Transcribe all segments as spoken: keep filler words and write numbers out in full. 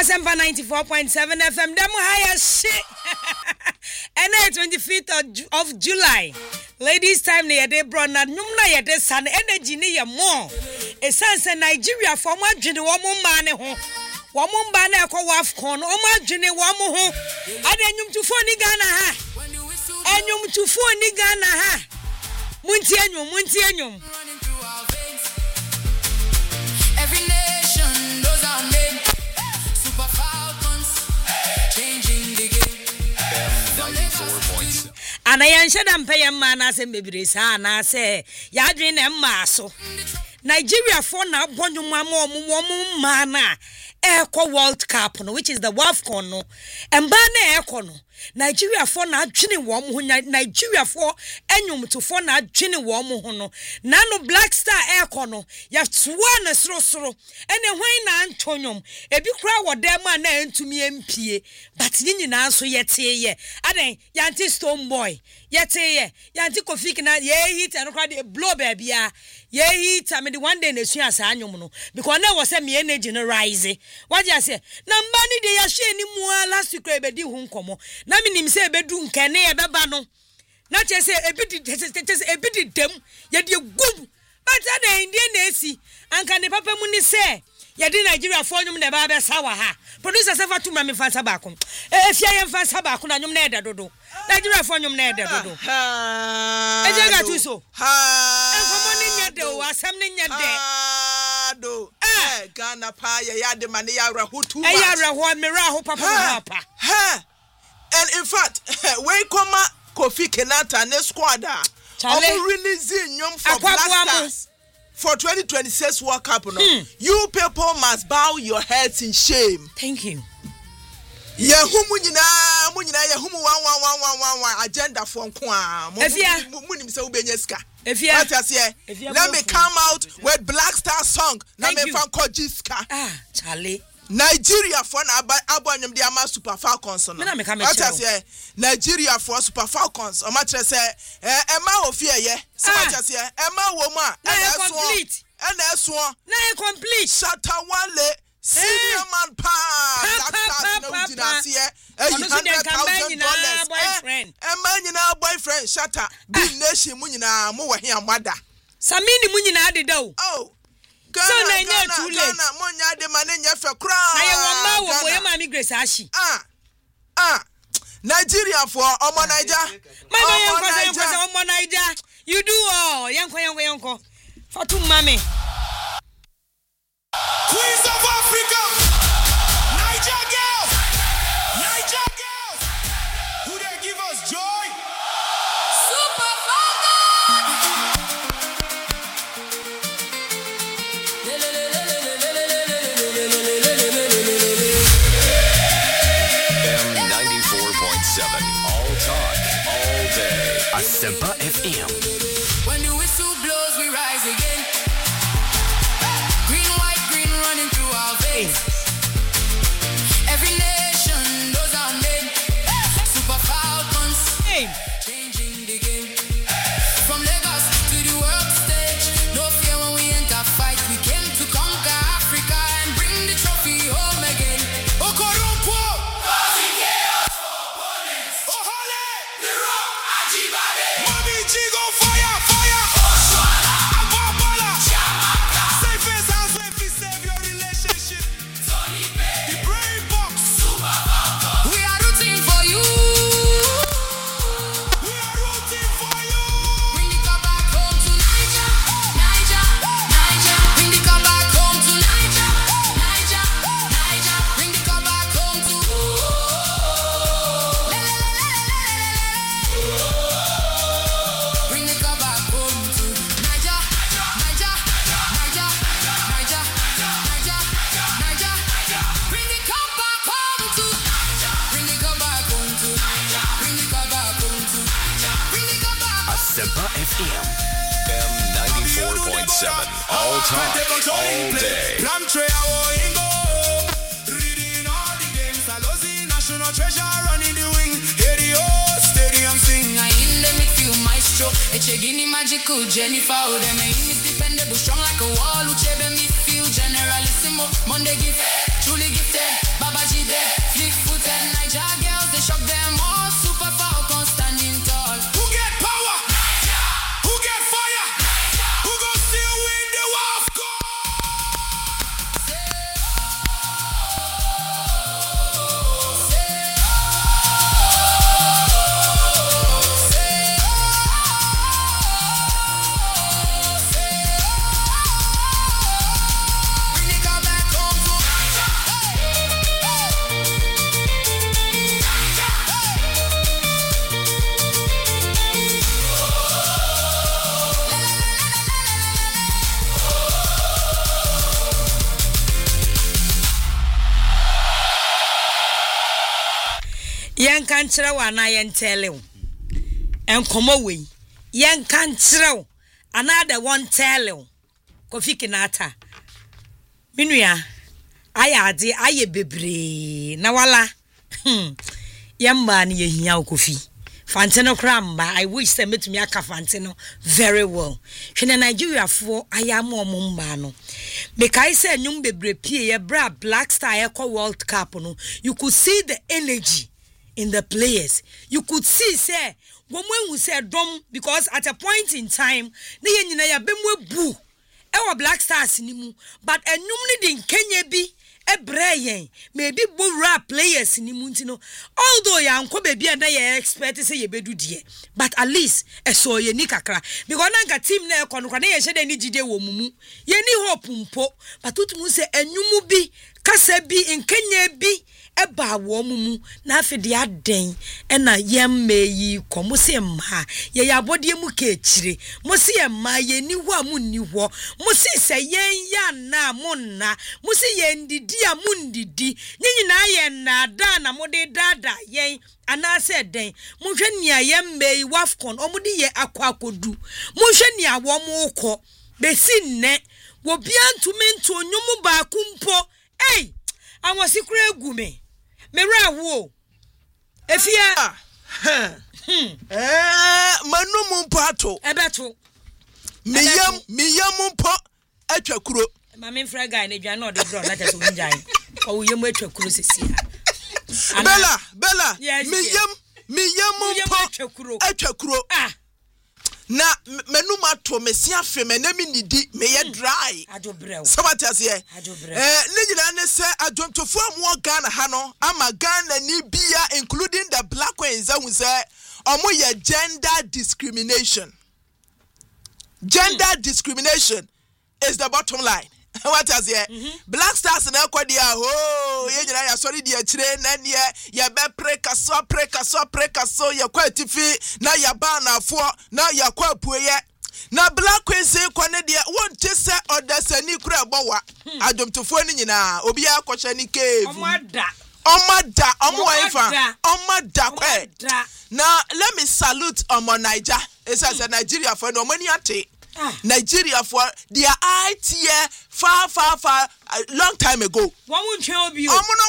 Asempa ninety-four point seven F M. Demo higher shit. And now twenty-fifth of July. Ladies time near day bro na nyumna ye de san energy ni ye more. E sense Nigeria for ma dwene wo mo ma ne ho. Wo mo mba na ekọ wafcon o ma dwene wo mo ho. Ade nyum tufo ni Ghana ha. Enyum tufo ni Ghana ha. Munti enyum munti enyum. Every nation knows our name. Super Falcons changing the game. ninety-four point seven. Ana yanshada mpeye mma na se mebire sa na se ya dwen na mma so Nigeria for na bonwum ama omum mma na Eco World Cup no, which is the WAFCON no. Emba na Eco no. Nigeria for na adwene wo mo Nigeria for enyum to for na adwene wo mo ho no. Na no Black Star Eco no. Ya toa na soro soro. Ene hwan na antonyom. Ebi kura wo dem na entumi empie. But nyina so yete ye. Aden yanti Stone Boy. Yete ye. Yanti Kofi na ye hit and kura de blow baby ya. Ye hit I mean the one day na su asa anyom no. Because na was say me energy no rise. What you say? Na mba ni de ya hye ni mu last week e bedi hu nkomo. Na me nim say bedu nkene e beba no. Na che say ebidi ebidi dem ye de gum. But na India na esi. Anka ne papa mu ni say ye de Nigeria for nyum na ba be sawa ha. Producer say fatu ma me fa saba ko. E fia ye fa saba ko na nyum na e da dodo. Nigeria for nyum na e da dodo. E je ga tu so. Ha. Enkomo ni nya de o asem ni nya de. Do eh Ghana pa ya ya de mane ya raho too much. Eh ya raho me raho papa papa. Ha. And in fact, we come Kofi Kenata ne squad ah. Omo releasing nyom for Black Stars for twenty twenty-six World Cup no. Hmm. You people must bow your heads in shame. Thank you. Ya humu nyina mu nyina ya humu one one one one one one agenda for nko a. Mu nim se wo benya sika. Efia. Let me come out with Black Star song. Na me fan ko jiska. Ah, Charlie. Nigeria for na abanyum de ama Super Falcons no. What I say? Nigeria for Super Falcons. O ma kire say eh ema ofie ye. So what I say? Ema wo ma. Na complete. Na eso. Na complete. Shatawale senior man pa. Black Stars no dina see one hundred thousand dollars. Ema nyina boyfriend shatter. Big nation mu nyina mo wa hia mada. Samini mu nyina de da o. Oh. So na nya too late. Ghana mo nya de mane nya fe kra. Na ye wo ma wo mo ye ma mi Grace Ashi. Ah. Ah. Nigeria for Omo Naija. Mama ye nko say Omo Naija. You do all. Yanko yanko yanko. Fatu mame. Queens of Africa. Niger girls. Niger girls. Who they give us joy? Super Falcons. M ninety-four point seven. All talk, all day. Asempa F M. When the whistle blows, we rise again. Green, white, green running through our veins. Every nation knows our name. Super Falcons. Hey. Changing the game. From Lagos to the world stage. No fear when we enter fight. We came to conquer Africa and bring the trophy home again. Okorompo. Causing chaos for opponents. Ohole. The Rock. Ajibade. Mami Chigo fire, fire. Oshwala. Ababala. Chamaka. Safe as house, safe is save your relationship. Tony Bay. The brain box. Super Falcons. We are rooting for you. We are rooting for you. Bring the cup back home to Niger. Niger. Niger. Bring the cup back home to Niger. Niger. Niger. Bring the cup back home to. Bring the cup back home to Niger. Niger. Niger. Niger. Niger. Niger. Bring the cup back home to. Bring the cup back home to. Bring the cup back home to. Bring the cup back. Asempa F M. M ninety-four point seven. All talk, all day. Reading all the games, I love the national treasure running the wing. Hear the old stadium sing. I in the midfield maestro. Echegini magical Jennifer. Them is dependable, strong like a wall. Uchebe midfield generalissimo. Monday gift, truly gifted. Baba yen kan kyerɛ wa na yen tele wo enkomo we yen kan kyerɛ wo another one tele wo Kofi Kinata minua ayade aye bebre na wala hmm yamba ni yehia Kofi Fantino Kramba, I wish them to me aka Fantino very well. Hwene Nigeria for ayamo omumba no. Make I say nyum bebre pie ye bra Black Star Eco World Cup no. You could see the energy in the players. You could see say when we say dom because at a point in time ne ye nyina ya bemwe bu. Ewa Black Stars ni mu but enyum ni din Kenya bi Ebrayen maybe bora players ni muntino although ya nko baby and ya expect say ye bedu die but at least eso ye ni kakra because nanka team na ekọ no kwa na ye hye ni gide wo mumu ye ni hope mpo but tutu say enyumu bi kasa bi nkenya bi eba wo mumu na afede aden na yemme yi komo se mma ye yabode mu ka ekire mo se mma ye ni ho amu ni ho mo se se yen ya na mo na mo se ye ndidi a mo ndidi nyina ye na da na mo de dada yen ana se den mo hwe nia yemme yi wafcon o mo de ye akwa akodu mo hwe nia wo mo kọ besi nne wo bia ntumentu onyumu ba kumpo ei awon sikure egume Mera wo efia hmm eh manum mpato ebeto miyam miyam mpo atwakuro ma me mfra guy na dwan na ode bro na taso unjan o yem atwakuro sesia Bella Bella miyam miyam mpo atwakuro ah na menum ato mesia fe menami nidi me ye dry adobrew sabatiase eh ne nyina ne se adwontofo amu Ghana ha no ama Ghana ni bia including the black ones who say omo ye gender discrimination gender mm. discrimination is the bottom line. What is here? Mm-hmm. Black Stars na kwadi a ho ye nyina ya sorry dia kire na ne ya be preka so preka so preka so ya kwatifi na ya ba na afo na ya kwapuye na Black Queens kwa ne dia won tese odasani kura bowa adomtofo ni nyina obi akọhye ni cave omada omada omwaifa omada kwe na let me salute omo Niger esa say Nigeria for no money ate Nigeria for their I T far far far a long time ago. Omo they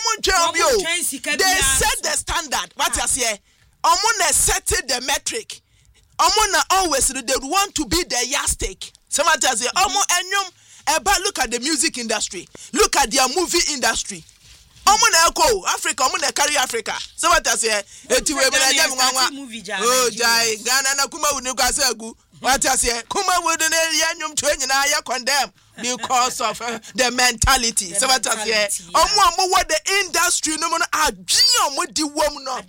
set the standard. What you say? Omo set the metric. Omo always they want to be the yardstick. Someone tells you, Omo enyum. But look at the music industry. Look at their movie industry. Omo na eko Africa, omo na carry Africa. Someone tells you, eti we be na jam oh jai Ghana na kuma unu kwa segu. What I say, Kuma wouldn't yanyum training I condemn because of uh, the mentality. The so what I say, oh, what the industry no more are Gion with the woman of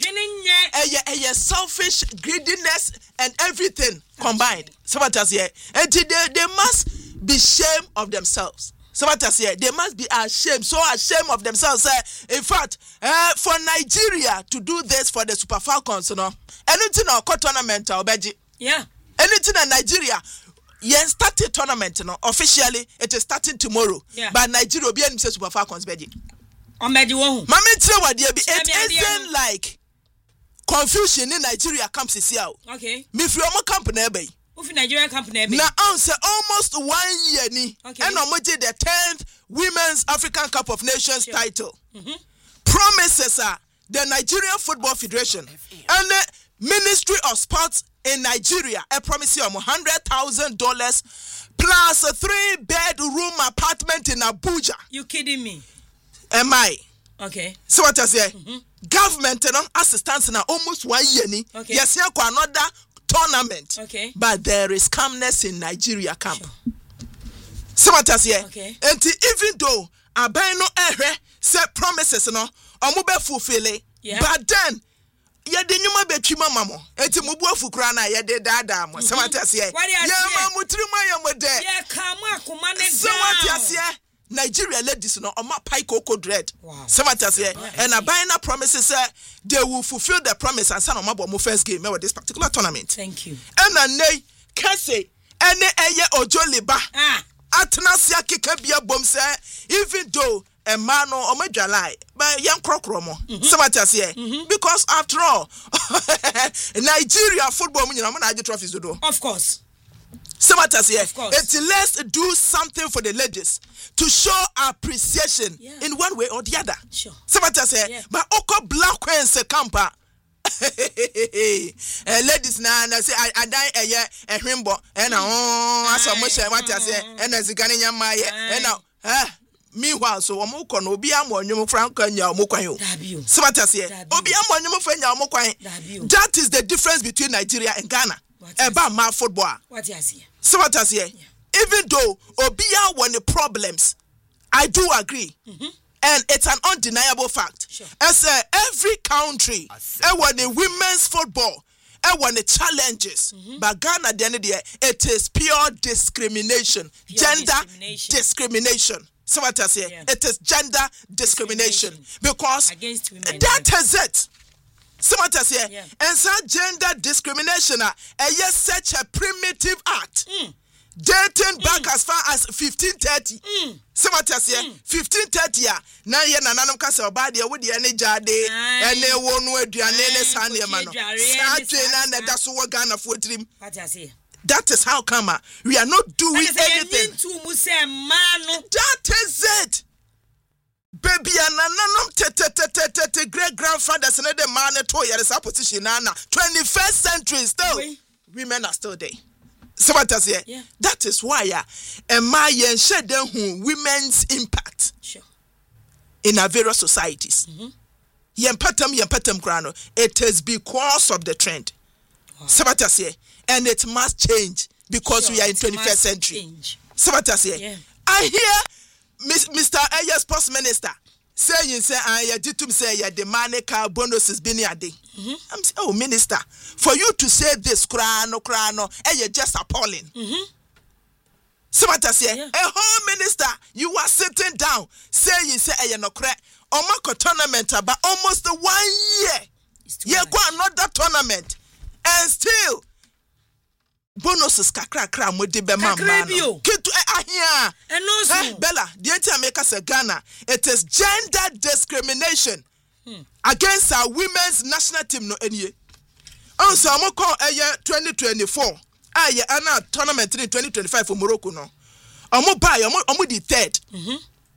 a selfish greediness and everything combined. So what I say, and today they must be ashamed of themselves. So what I say, they must be ashamed, so ashamed of themselves. Uh, in fact, uh, for Nigeria to do this for the Super Falcons, you know, anything or tournament or beji. Yeah. Anything in Nigeria, yes, started tournament, you know, officially it is starting tomorrow. Yeah. But Nigeria will be any Super Falcons, beji. On beji wo. Mama tell what there be. It isn't like confusion in Nigeria comes to see out. Okay. Me from a company, be. Ufi Nigeria company, be. Now answer almost one year ni. Okay. And I'm the tenth Women's African Cup of Nations sure. title. Mm-hmm. Promises are the Nigerian Football Federation and the Ministry of Sports in Nigeria, I promise you, one hundred thousand dollars plus a three-bedroom apartment in Abuja. You kidding me? Am I? Okay. So what I say? Mm-hmm. Government and assistance now almost one year. Okay. Yes, here for another tournament. Okay. But there is calmness in Nigeria camp. Sure. So what I say? Okay. And even though I buy no error, set promises no, I'm be fulfilling. Yeah. But then. Ya de nyuma betwi mama mo enti mubu afukura na ya de dada mo samatiase ya mamutri ya mode ya kama akoma ne da samatiase Nigeria ladies no oma pai cocoa dread samatiase and abina promises say they will fulfill the promise and san omabo mo first game with this particular tournament. Thank you. And nay kase ene eye ojoliba ah atnasia keka bia bom say even though a man or medjalai, but young crocromo. Somebody say, because after all, Nigeria football, you know, I trophies to do. Of course. Somebody say, it's let's do something for the ladies to show appreciation yeah. in one way or the other. Sure. Somebody say, yeah. but Oko Black Queen's camper. Ladies now, I say I die a year a himbo and oh, as a much I want to say, and as a Ghanian Maya, and now, ah, meanwhile, so Omoko no be a more new Frank and Yamokayo. Somebody say, Obiam one new friend Yamokai. That is the difference between Nigeria and Ghana about my football. What you see? Somebody say, even though Obia won the problems, I do agree. Mm-hmm. And it's an undeniable fact. Sure. As uh, every country, and when the women's football, and when the challenges, mm-hmm. but Ghana, the end of the day, it is pure discrimination, pure gender discrimination. discrimination. So what I say, yeah. it is gender discrimination, discrimination. Because against women, that yeah. is it. So what I say, yeah. and such gender discrimination, uh, is such a primitive act. Mm. Dating back mm. as far as fifteen thirty. Mm. Somebody say mm. fifteen thirty ya na ye na nanom kasa obade wo de ne jade ene wo no aduane ne sane ma no sache na na da so wo Ghana fo tirim. What I say? That is how come we are not doing anything. That is it. Baby anananom te te te te te te great grandfathers na the man to yare sa position na na twenty-first century still oui. Women are still there. Somebody say, yeah. That is why uh, my shed who women's impact sure. in our various societies. Mm-hmm. It is because of the trend. Wow. Somebody say, and it must change because sure, we are in twenty-first century. Change. Somebody say, yeah. I hear Mister Ayer Sports Minister saying, say, I did to say, the money car bonuses been a day. I'm saying, oh, Minister, for you to say this, crano, crano, and you're just appalling. Mm-hmm. Somebody say, yeah. a whole minister, you are sitting down, saying, say, you're not correct. Omako tournament, but almost one year. You go another tournament, and still, bonuses kakra kra mo di be mama no kitu ahia and also Bella the entire make us a Ghana it is gender discrimination hmm. against our women's national team no any also mo call eh twenty twenty-four aye ana tournament in twenty twenty-five for Morocco no omo buy omo omo the third mhm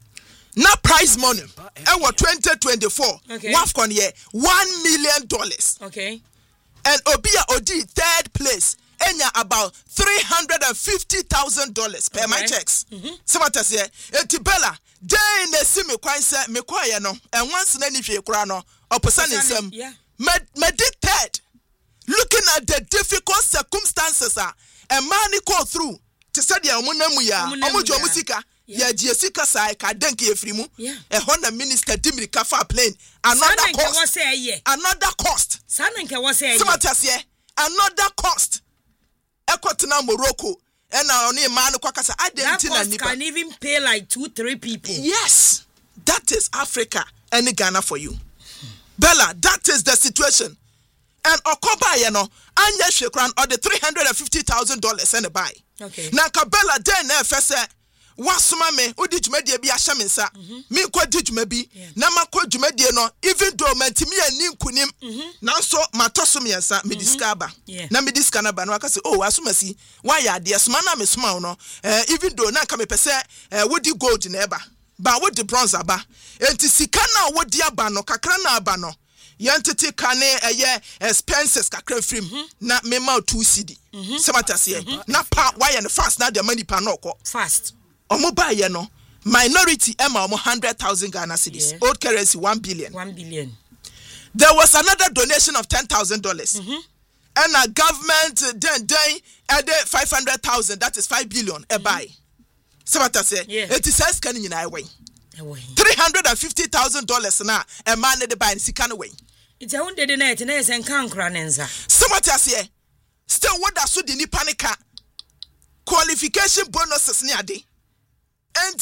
na prize money e was twenty twenty-four okay. WAFCON here one million dollars okay and Obia Odi third place Enya about three hundred and fifty thousand dollars per okay. my checks. Mm-hmm. Somebody say, Etibella, day in the simi quite say, me quiet no, and once in any crano, or person in some, yeah. Meditate, looking at the difficult circumstances, uh, and money call through to study a munamuya, Omujo Musika, yeah, Jessica Sai, Kadenki Efrimu, yeah, a Honda minister Dimri Kafa plane, another cost, another cost. Somebody say, another cost. Ekotena Morocco and now only man kwakasa that can even pay like two three people. Yes, that is Africa and Ghana for you. Bella, that is the situation. And Okoba you know anya shekran or the three hundred fifty thousand dollars and buy. Okay. Na Bella then na first wasuma me odi dwumadie bi ahye me nsa me kwa di dwuma na makwa dwumadie no even though mantimi ani nkunim nanso matoso me nsa me discover na me discover ba no aka say oh asumasi why ya de asuma na me suma no eh even though na ka me pese eh wodi gold na eba ba wodi bronze aba enti sika na wodi aba no kakra na aba no yantete kane eye expenses kakra frim na me ma two cedi semata se na pa why and fast na the money pa no ko fast Omo buy ye no minority emma omo one hundred thousand Ghana cedis. Yeah. Old currency one billion. one billion. There was another donation of ten thousand dollars. Mm-hmm. And a government uh, then then added five hundred thousand, that is five billion a buy. So what I say? Yeah. It is says can you know way. three hundred fifty thousand dollars na a man the buy in sikan way. It's a hundred the night and and can cranenza. So what I say? Still what that so the panica qualification bonuses near day. And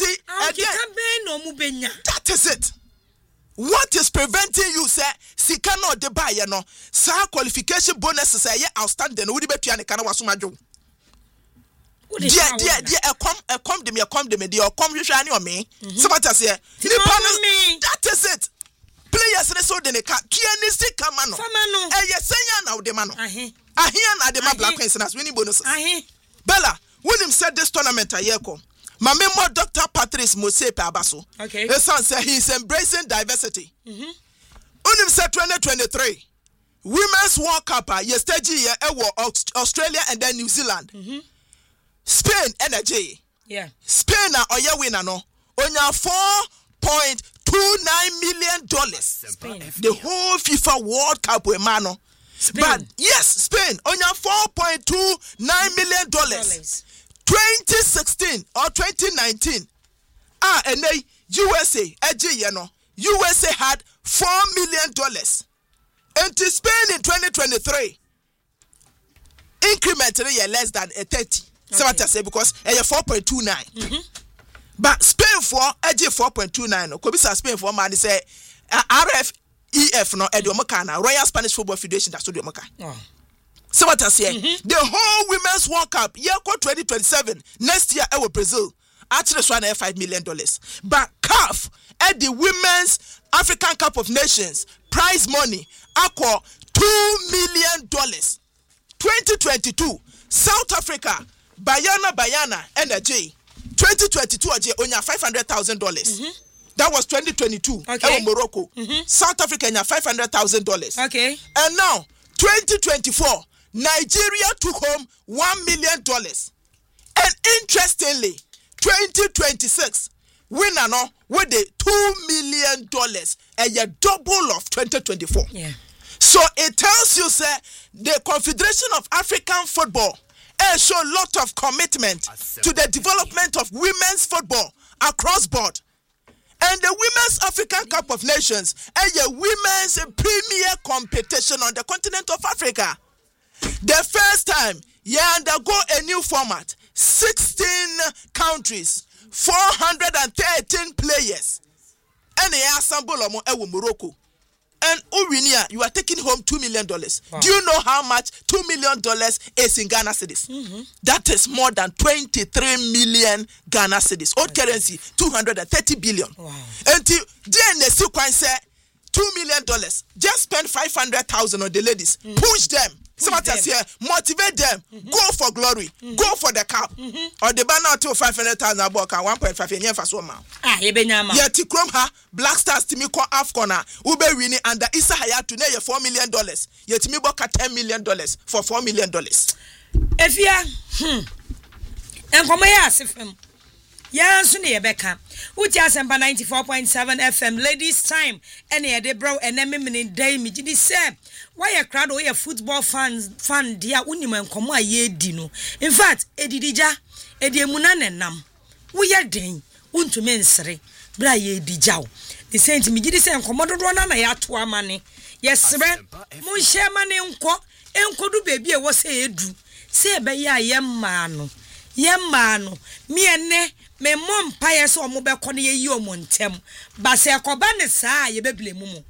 that is it. What is preventing you, sir? Sikano de buy, you know, sir, qualification bonuses are outstanding. Would be to an Kana was my job. Dear, dear, dear, a come, a come, de me, a come, de me, dear, come, you shall know me. So what I say, that is it. Players, they sold in a car, pianistic, Camano. Famano, eh, yes, say now, the man. I hear, I the man, black queens, and as winning bonuses. I hear. Bella, William said this tournament a year ago. My member, Doctor Patrice Mosepe Abaso. Okay. His son said he's embracing diversity. Mm-hmm. William said twenty twenty-three. Women's World Cup, yesterday, year, Australia and then New Zealand. Mm-hmm. Spain energy. Yeah. Spain na oya winner no. Onya four point two nine million dollars. Spain. The whole FIFA World Cup we mano. But yes, Spain onya four point two nine million dollars. twenty sixteen or twenty nineteen. Ah, and they U S A energy you know. U S A had four million dollars. And to Spain in twenty twenty-three. Increment less than a thirty. So what I say because a four point two nine. Mm-hmm. But Spain for edge four point two nine. Could be Spain for man say R F E F no Ediomokana Royal Spanish Football Federation that's what Moka. So what I say the whole Women's World Cup year twenty twenty-seven next year I will Brazil actually one five million dollars. But C A F at the Women's African Cup of Nations prize money equal two million dollars. twenty twenty-two South Africa Bayana Bayana energy twenty twenty-two aje onya five hundred thousand dollars. Mm-hmm. That was twenty twenty-two. Okay. Morocco. Mm-hmm. South Africa onya five hundred thousand dollars. Okay. And now twenty twenty-four Nigeria took home one million dollars. And interestingly twenty twenty-six winner no with the two million dollars and a double of twenty twenty-four. Yeah. So it tells you say the Confederation of African Football and show a lot of commitment to the development of women's football across board. And the Women's African Cup of Nations is a women's premier competition on the continent of Africa. The first time you undergo a new format, sixteen countries, four hundred thirteen players, and they assemble in Morocco. And Urinia, you are taking home two million dollars. Wow. Do you know how much two million dollars is in Ghana cedis? Mm-hmm. That is more than twenty-three million Ghana cedis. Old okay. currency, two hundred thirty billion. Wow. And then the sequence say two million dollars. Just spend five hundred thousand on the ladies. Mm-hmm. Push them. Somebody say motivate them. Mm-hmm. Go for glory. Mm-hmm. Go for the cup. Mm-hmm. Or the banner to five hundred thousand about one point five million for so man. Ah, ye benyama. Ye ti krom ha Black Stars timi ko Afcona. Ube winning under Issa Hayatu ne ye four million dollars. Ye timi boka ten million dollars for four million dollars. If ya hmm. Enkomo ya asifem. Ya nso ne ye beka. Uti asempa ninety-four point seven F M ladies time ene ye de bro ene memene dai mi gidi se why a crowd or your football fans fan dia unim enkomo aye di no. In fact edidija edi emunane nam wo ye den untumi nsere bra ye dijaw the saint mi gidi se enkomo dodo na na ya to amane yesre mo hye mane nko enkodu bebi e wo se edu se be ya ye mma no ye mma no mi ene me mom pa ye se omo be ko ne ye yi omo ntem ba se ekoba ne saa ye beble mumu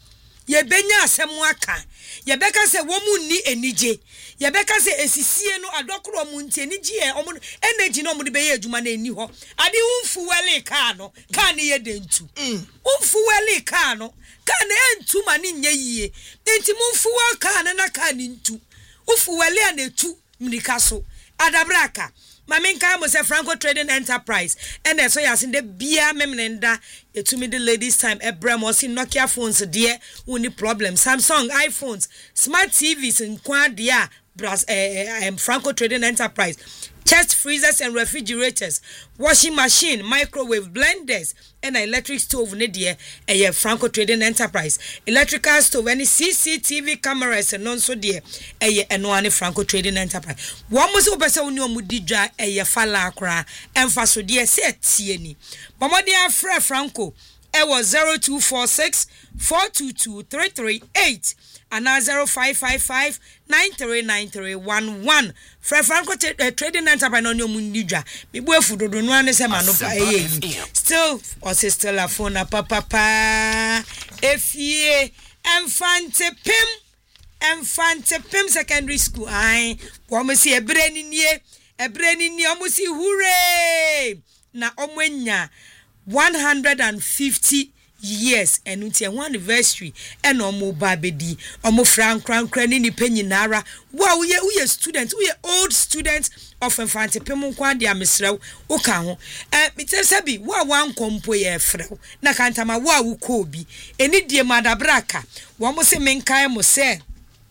ye benya asemu aka ye beka se wo mu ni enije ye beka se esisie no adokro mu nti enije e omo energy no mo de be ye adwuma na eni ho ade unfu wele ka no ka ne ye dentu unfu wele ka no ka ne entu ma ne nye yie enti mu unfu wa ka ne na ka ne ntu unfu wele a na etu mnika so adabraka Maminka mo say Franco Trading Enterprise and so ya sin de bia memnenda etumi the ladies time ebrem o sin Nokia phones there uni problem Samsung iPhones smart T Vs in kwa dia bras eh um, Franco Trading Enterprise chest freezers and refrigerators, washing machine, microwave, blenders, and an electric stove ne die a Franco Trading Enterprise. Electrical stove, any C C T V cameras and non so die a one Franco Trading Enterprise. One was over so new mudidra a fala cra and faso die set tieni. Mama dia Fra Franco, it was zero two four six four two two three three eight. And now zero five five five nine three nine three one one. Fred Franco uh, Trading Enterprise on your mundija. Me boy food do no ane se manopa eh. Still, or se still a phone a papa pa. If ye Infante Pim, Infante Pim Secondary School. Aye, woman see a brain in ye. ebreni ni omusi hooray na omwenya one hundred fifty years and until one anniversary and omo babedi omo frank krankra ni ni penyinara wow we we student we old student of Infante Pemu kwa dia mesrew wo ka ho eh mitese bi wo wan kompo ye frew na kantama wo wo ko bi eni die madabraka wo mo se menkai mo se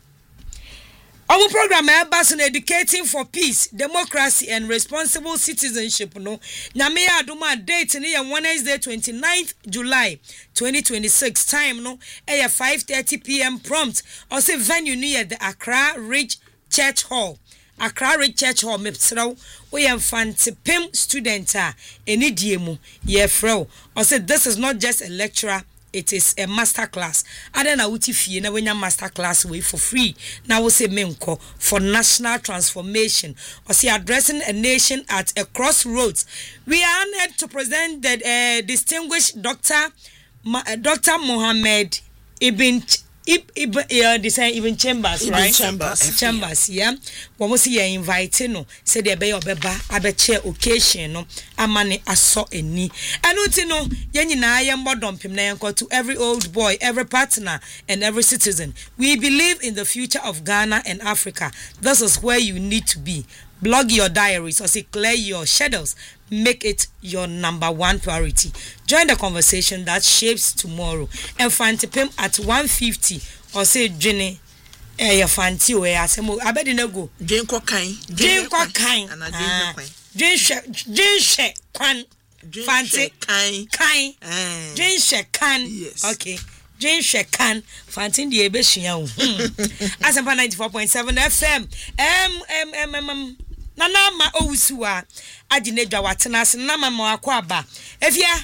our program is educating for peace, democracy, and responsible citizenship. No, Nyame aduma date ni ya Wednesday twenty-ninth July twenty twenty-six. Time no, eh five thirty p.m. prompt. Also venue near the Accra Ridge Church Hall. Accra Ridge Church Hall. Mepsrao we Infante Pem student ah eni diemu ye fro. Also this is not just a lecturer. It is a master class. Adena uti fie na wenya master class way for free. Now we say menko for national transformation. Or see addressing a nation at a crossroads. We are honored to present the uh, distinguished Doctor Ma, uh, Doctor Mohammed Ibn Ibn uh, design Ibn Chambers, Ibn right? Chambers, Chambers, yeah. When we see you invite no, say the be obeba abeche occasion no, amane aso eni. And uti no, yenyi na ayem bodompim na yenko to every old boy, every partner, and every citizen. We believe in the future of Ghana and Africa. This is where you need to be. Blog your diaries or say clear your shadows. Make it your number one priority. Join the conversation that shapes tomorrow. And Infante Pem at one fifty or say Jenny eh your fancy way asemo abedi na go. Jane kwa kain. Jane kwa kain. Jane she Jane she kwan. Fancy kain. Kain. Jane she kan. Yes. Okay. Jane Shekan, Fantin the Ebeshian. Asampa ninety-four point seven F M. M M M M M. Nana ma owusua. Adinedwa watenas na mama akwaba. Efia.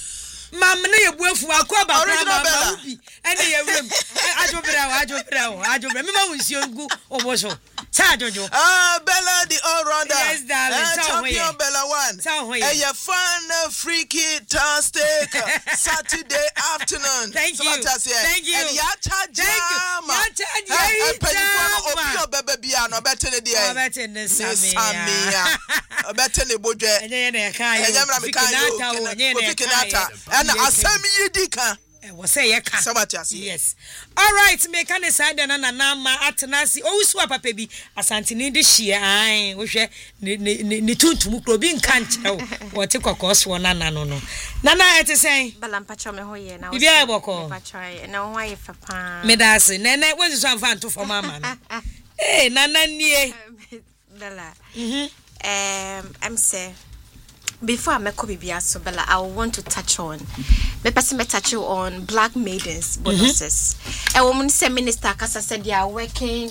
Mam na yebuafu akwaba Original Bella. ubi. Ene ye wem. Ajobra wa ajobra wa ajobra. Me ma wunsi ngu oboso. Sa jojo. Ah, Bella the all rounder. Yes, darling. Uh, champion Hoye. Bella one. Sa hoye. And your fun uh, freaky tastic Saturday afternoon. Thank you. Thank you. And yacha jama. Yacha And penny for jama. Opio Bebe Biano, better than the Oh, better than Samia. Samia. Better than Bodre. And then I can't. And Yamra Mikayo. And Asami Yidika. Was say yeka. Sabatias. Yes. All right, make an aside and anama atanasi. Oh, swap a baby. Asantini this year. I wish ni ni tuntu mukrobin can't. What take a course one nana no no. Nana at the same. Balampacho me hoye na. If you ever call. Na why papa. Medasi. Nene what is one fan to for mama. Hey, Nana nie. Bella. Mhm. Um, I'm say. Before I make Bibia so Bella, I want to touch on. Me person me touch on black maidens bonuses. Mm-hmm. A woman say minister Kasa said they are working.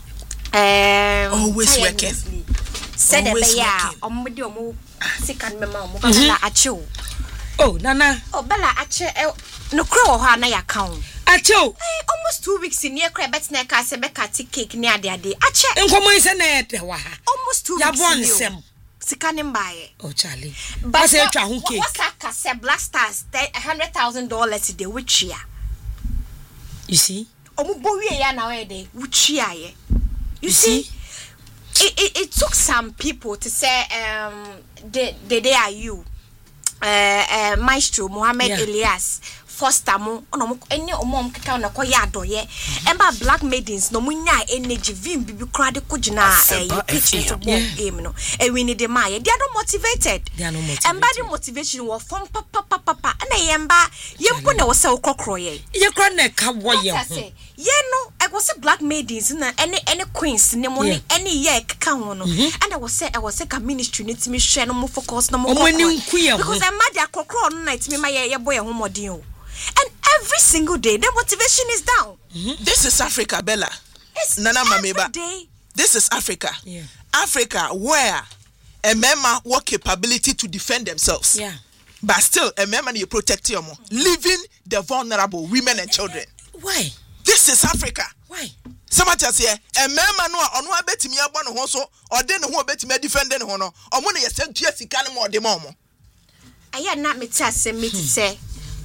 Um, always working. Said they are. Omo di omo sikan me ma omo Bella acho. Oh, Nana. Oh Bella acho no crow ha na ya count. Acho. Hey, almost two weeks in near crab bet na ka se be cut cake near the day. Acho. Enkomo ise na ete wa. Almost two ya weeks. Ya bon sem. Sikanim buy. Oh Charlie. But say twa ho cake. What's that say Black Stars one hundred thousand dollars de which year? You see? Omo bo wie ya na we de which year ye. You, You see? see? It, it it took some people to say um they they, they are you. Uh, uh Maestro Mohammed Yeah. Elias Foster mo ono mo eni omom keka na koya adoye emba black maidens no munya energy vim bibi kra de kugina eh pitch to ball game no e we need them they are not motivated They are not motivated. emba the motivation wo fom papa papa papa na yemba yempo na wo se kokro ye Ye kra na ka wo ye ho. ye no I was say black maidens na any any queens ne mo Yeah. any ye keka ho no and I was say I was say ka ministry need me share no mo focus no mo Omo ni nku ye ho. because emba the kokro no night me ma ye ye boy ho modin o. And every single day, the motivation is down. Mm-hmm. This is Africa, Bella. It's Nana every Mameba. day. This is Africa. Yeah. Africa, where a member work capability to defend themselves. Yeah. But still, a member you protect them, leaving the vulnerable women and children. Why? This is Africa. Why? Somebody says here, a member no on one bet me up on also, or then who bet me defending honor, or money you send to your sican more the momo. I had not me tell me to say.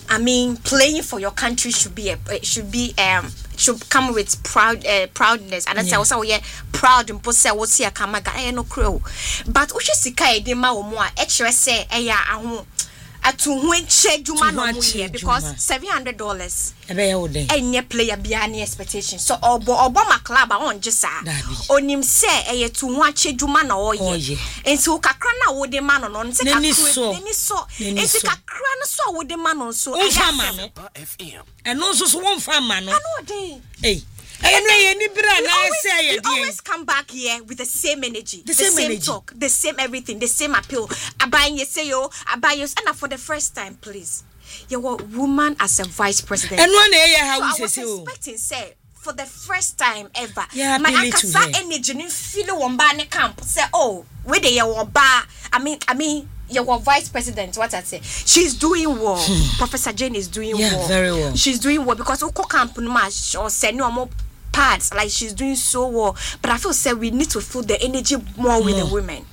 I mean, playing for your country should be a should be um should come with proud uh, proudness, and I say also yeah proud and possess what see a kamaga eh no crow, but we should see kai de ma omo a e chere say eh ya aho atu hu enche djuma no mo here because seven hundred dollars ebe ye wo den enye player bia ne expectation so obo obo ma club a on gisa onim say eh tu hu ache djuma na o ye enti kakra na wo de ma no no nti kakra ni so enti kakra na so wo de ma no so e fa ma no eno so so won fa ma no ano de eh You always come back here with the same energy, the, the same, same energy. talk, the same everything, the same appeal. Abayin you say yo, abayin, and for the first time, please, you're a woman as a vice president. And one day, how so we I was say, expecting, say, for the first time ever, yeah, my akasa energy, you feel one bar camp. Say, oh, where they are bar. I mean, I mean. Your vice president, what I say, she's doing well. Professor Jane is doing yeah, well. Very well. She's doing well because Oko camp match or send no more parts. Like she's doing so well. But I feel say we need to feel the energy more with the women.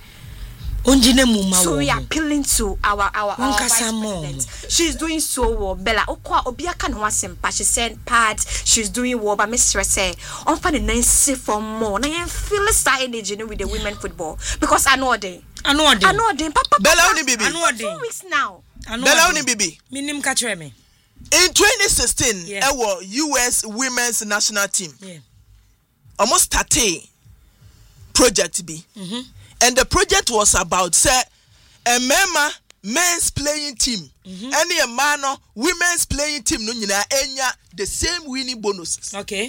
So we are appealing to our our, our vice president. She's doing so well. Bella Oko Obiaka no wasempa. She sent parts. She's doing well. But Mister say, on for the nice for more. Now you feel that energy with the women football because I know they. I know they. I know they. Papa. Bella Oni Bibi. I know they. Two weeks now. Bella Oni Bibi. Minim catch me. In twenty sixteen, yeah. our U S women's national team. Yeah. Almost started project B. Mm-hmm. And the project was about say a member men's playing team. Mm-hmm. Any a man women's playing team no nyina enya the same winning bonuses. Okay.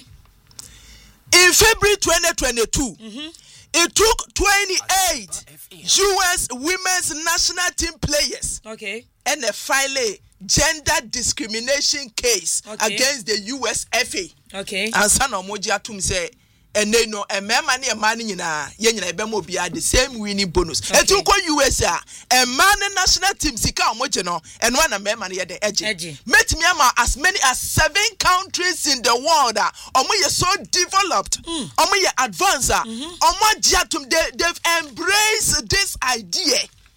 In February twenty twenty-two, mm-hmm. it took twenty-eight U S women's national team players. Okay. And a file a gender discrimination case okay. against the U S F A. Okay. And son of Moji Atum say, and they know a man and a man in a yen bia the same winning bonus. And to go U S A, a man and national team Sika Mojano, and one a man at the edge. Met Myanmar as many as seven countries in the world are so developed, mm. advanced, mm-hmm. they, they've embraced this idea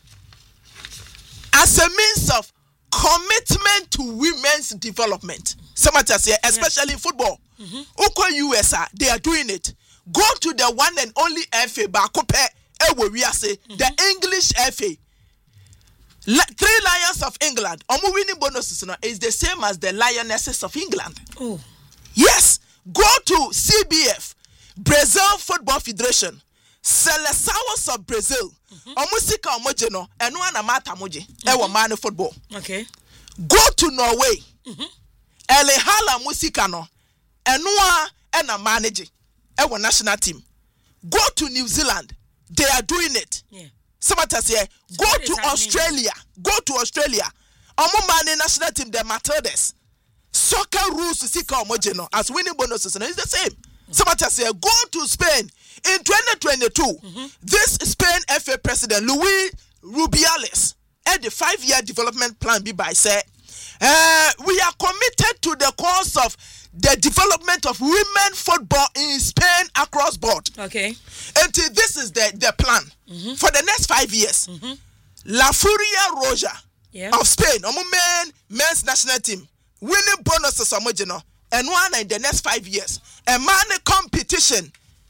as a means of commitment to women's development. Somebody say, especially in football. Mm-hmm. Uko U S A, they are doing it. Go to the one and only F A, Bakope, Ewo we say the English F A. La- Three Lions of England, omu winning bonuses no, is the same as the Lionesses of England. Oh. Yes, go to C B F, Brazil Football Federation, Seleções of Brazil. Omu sika omoje no, enu anamata moje. Ewo man football. Okay. Go to Norway. Mm-hmm. Ele hala musika no. Enua ena manage ewo national team. Go to New Zealand. They are doing it. Yeah. Somebody say go to Australia. Go to Australia. Omo man national team the Matildas. Soccer rules to sika omoje no as winning bonuses no is the same. Mm-hmm. Somebody say go to Spain in twenty twenty-two. Mm-hmm. This Spain F A president Luis Rubiales had the five-year development plan be by say uh, we are committed to the cause of the development of women football in Spain across board. Okay. And this is the, the plan mm-hmm. for the next five years. Mm-hmm. La Furia Roja yeah. of Spain, omo men men's national team, winning bonuses omojino, and one in the next five years. A man competition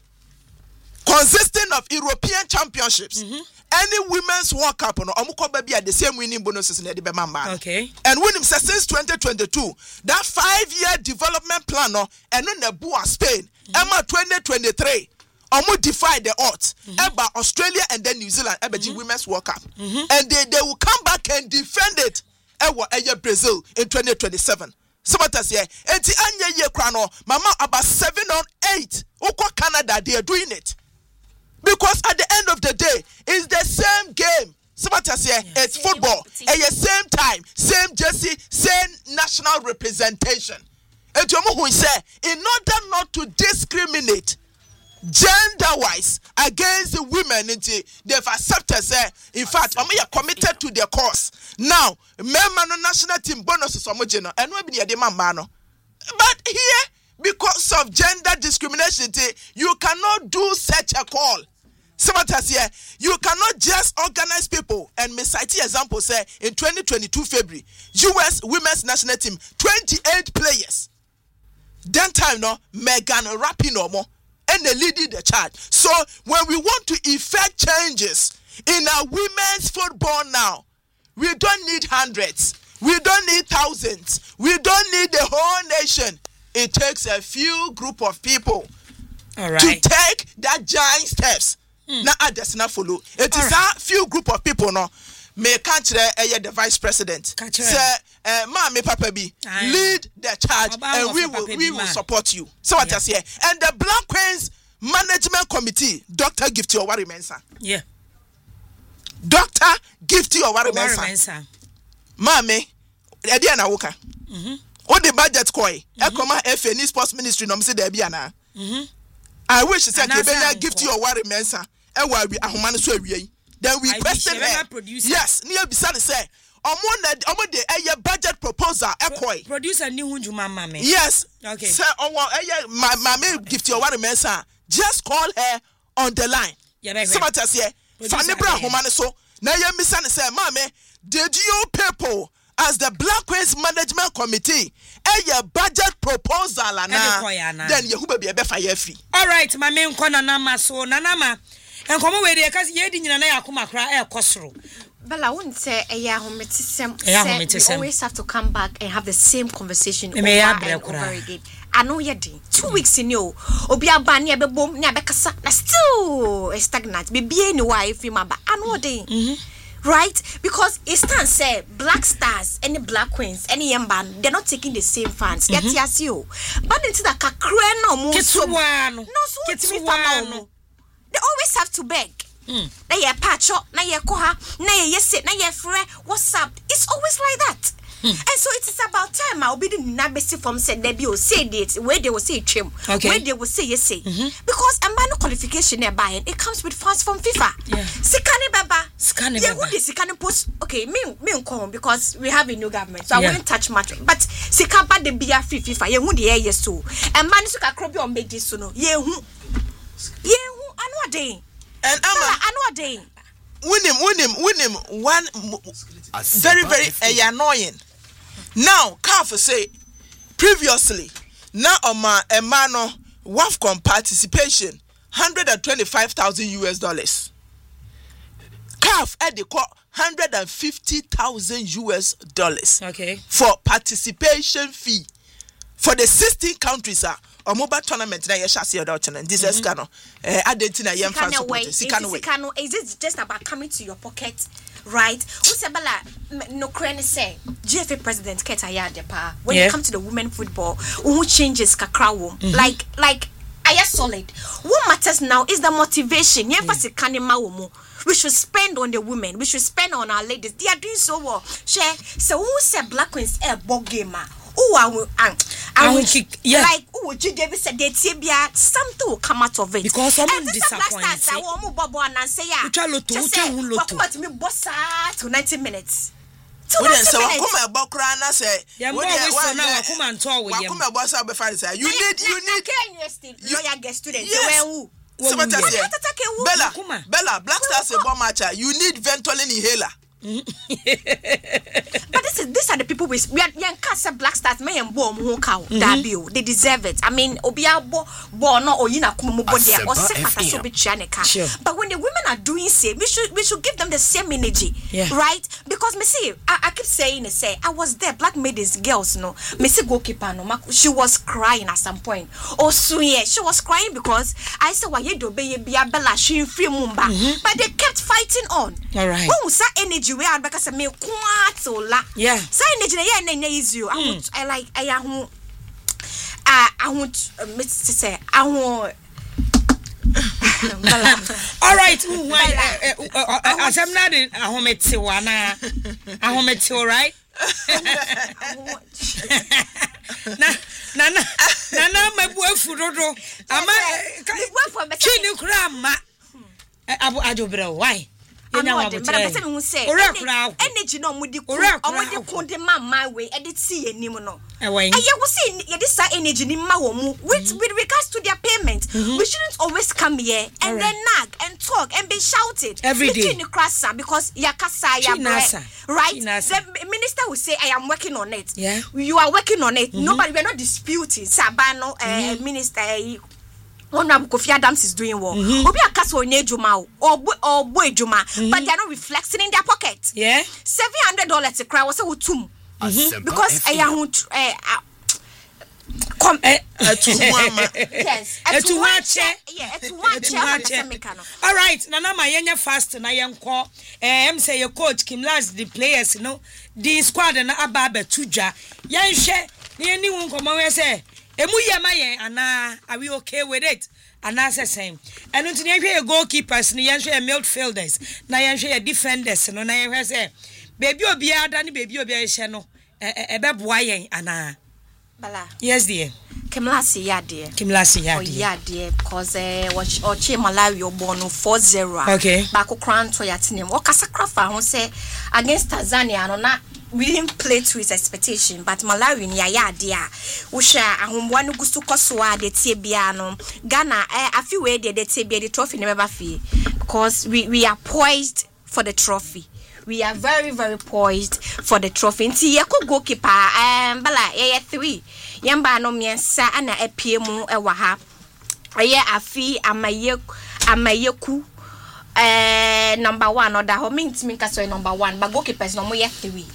consisting of European championships. Mm-hmm. Any women's World Cup no omuko baby at the same winning bonuses in the Bema. Okay. And when him says since twenty twenty-two, that five-year development plan no and on the Bua Spain, mm-hmm. Emma twenty twenty-three, omu defy the odds. Mm-hmm. Eba Australia and then New Zealand, Eba mm-hmm. women's World Cup. Mm-hmm. And they, they will come back and defend it. Ewa Eya Brazil in twenty twenty-seven. Somebody say, enti anya ye krano, mama about seven or eight. Oko Canada, they are doing it. Because at the end of the day, it's the same game. Somebody say yeah. It's same football. At the same time, same jersey, same national representation. And you say, in order not to discriminate gender-wise against the women, they've accepted, say, in fact, we are committed to their cause. Now, men national team bonuses homogeno, and we be the man. But here, because of gender discrimination, you cannot do such a call. Sometimes here, you cannot just organize people. And me cite example say in twenty twenty-two February, U S women's national team, twenty-eight players. Then time no, Megan Rapinoe more, and they leading the charge. So when we want to effect changes in our women's football now, we don't need hundreds, we don't need thousands, we don't need the whole nation. It takes a few group of people all right. to take that giant steps. Mm. Na others na follow. It is right. a few group of people no. Me country eh the vice president. Say uh, ma me papa bi lead the charge and we will we will support you. So what I say and the Black Queens Management Committee, Doctor Gifty Owari Mensah. Yeah. Doctor Gifty Owari Mensah. Ma me e dia na woka. Mhm. O the budget koi e koma F N Sports Ministry no me say there be ana. Mhm. I wish say Kebenya Gifty Owari Mensah. Then we question her. Yes, near beside say, I'm on the budget proposal. Producer new mama. Yes. Okay. Say, oh, my mammy gift your water mesa. Just call her on the line. Somebody say, Fanibra Homani so. Now you miss say, Mammy, did you people as the Black Queens Management Committee a budget proposal? Then you will be a better fee. All right, my main corner nama so nanama. And come away there because you didn't know Yakuma cry air costro. But I wouldn't say a yahometism. You always have to come back and have the same conversation over and over again. I know you're doing two weeks in you. Obia Banya be boom, Nabekasa, still stagnant. Be any wife, remember. I know they right because it stands say Black Stars, any Black Queens, any young band, they're not taking the same fans. Get yes, you. But into the Kakreno, no, so no. They always have to beg. Mm. Na ye patch up, na ye koha, na ye yes, na ye free. What's up? It's always like that. Mm. And so it is about time I'll be the nabesi from said debut say it where they will say trim, okay. Where they will say yes say. Mm-hmm. Because a man qualification they're buying, it comes with funds from FIFA. Yeah. Sikani Baba. Sikani Baba. Yeah, who is Sikani post? Okay, me me unko because we have a new government, so yeah. I won't touch much. But Sikaba de be a free FIFA. Yeah, who the air yes so. And man suka krobi on make this so no. Yeah, who? Yeah, who? Anwa day. And Ama anwa day. Win him, win him, win him. One very, very uh, annoying. Now, Kafu say previously, now on my Emano WAFCON participation, one hundred twenty-five thousand U S dollars. Caf at the court one hundred fifty thousand U S dollars. Okay. For participation fee for the sixteen countries are. Or mobile tournament na ye shasi oda channel this is cano eh adentina ye fan support sikano way sikano is it just about coming to your pocket right who say bala no crane say G F A president Keta Yadepa when yeah. It comes to the women football who changes kakra wo mm-hmm. like like I am solid what matters now is the motivation ye fasi kanema wo mu we should spend on the women we should spend on our ladies they are doing so well share so who say Black Queens air ball gamer. Oh, I I would yeah. Like oh, you gave us a date, something will come out of it. Because someone disappointed. I want more Bobo and say, yeah, just say, what to me, boss to ninety minutes. So, so come about Krana say, yeah, more now, come and talk with you. Come about Sabafan, you need, you need, you lawyer get students. Yes. Bella, Bella, Black Stars a bomb matcher. You need Ventolin inhaler. But this is these are the people with we are young cast Black Stars may and bomb who cow debut. They deserve it. I mean Obia bo bo no or yina kumu bodia or so be chaneka. But when the women are doing say we should we should give them the same energy. Yeah. Right? Because me see I, I keep saying it say I was there, Black Maidens girls no. Me see goalkeeper no she was crying at some point. Oh so yeah, she was crying because I said why you do be Bella she free mumba. Mm-hmm. But they kept fighting on. All right. When was that energy we are because me quite la yeah so energy na na is you I want I like I want I I want me to say I want all right asem na de ahomete wana ahomete all right na na na na na mabu afudodo ama chini kura ma abu ajobere why I'm but I'm saying who say energy no mudi ku omudi ku de ma my way e de see anim no e we say ye this energy ni ma wo mu with with regards to their payment we shouldn't always come here and then nag and talk and be shouted every day because yakasa ya right the minister will say I am working on it yeah you are working on it nobody we are not disputing sabano uh, minister Honorable Kofi Adams is doing well. Obi akaso onye ejuma or or boy ejuma, but they are not reflecting in their pocket. Yeah, seven hundred dollars to cry was a utum because I am eh come eh yes to watch yeah to watch. All right, Nana my yenya fast na yenko eh em say your coach Kim last the players you know the squad na aba tuja yenhwe ne ani won komo we say emu yema yen ana are we okay with it ana say same enu nti ne hwe goalkeepers ne yen hwe midfielders na yen hwe defenders no na yen hwe say baby obi ada ne baby obi hye no e be boa yen ana bala yes dear Kimlasi ya dear Kimlasi ya dear oh yeah dear cause eh watch ochi Malawi obono four zero okay ba ko kran to yatinem o kasakra fa ho say against Tanzania no na we didn't play to his expectation, but Malawi ni ya dia. Usha ahumwa no gusto kosoa de tie bia no. Ghana eh afi we de de tie bia the trophy never fee because we we are poised for the trophy. We are very very poised for the trophy. Nti ye ko goalkeeper um bala ye three. Yamba no miensa ana epie mu e wa ha. Ye afi amaye amayeku Uh, number one or that means me kaso number one but goalkeepers no more three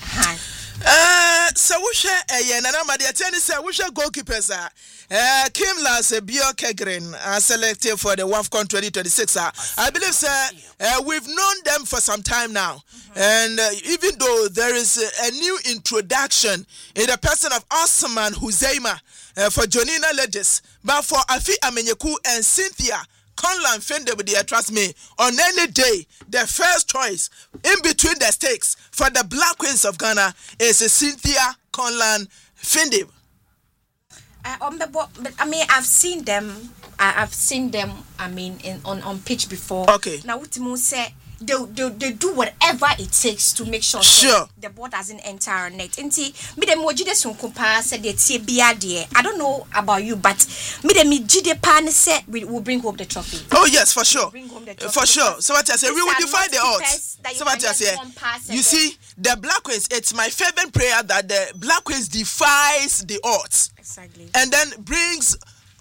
uh so we share eh na na made ateni say we share goalkeepers ah uh, Kim Lance Bio Kegren are selected for the WAFCON twenty twenty-six uh, I believe sir uh, we've known them for some time now mm-hmm. and uh, even though there is a, a new introduction in the person of Osman Huzeima uh, for Jonina Legis but for Afi Amenyeku and Cynthia Conlan Fende with the trust me on any day the first choice in between the stakes for the Black Queens of Ghana is Cynthia Conlan Fende. Uh, um, but, but I mean I've seen them I, I've seen them I mean in on, on pitch before. Okay. Now what you say they, they they do whatever it takes to make sure, sure. the ball doesn't enter our net. Nti me dem wojide sun kumpa said they tie bia de. I don't know about you but me dem jide pan say we will bring home the trophy. Oh yes, for sure. Bring home the trophy. For sure. So what I say we will defy the odds. So what I say you see the Black Queens it's my favorite prayer that the Black Queens defies the odds. Exactly. And then brings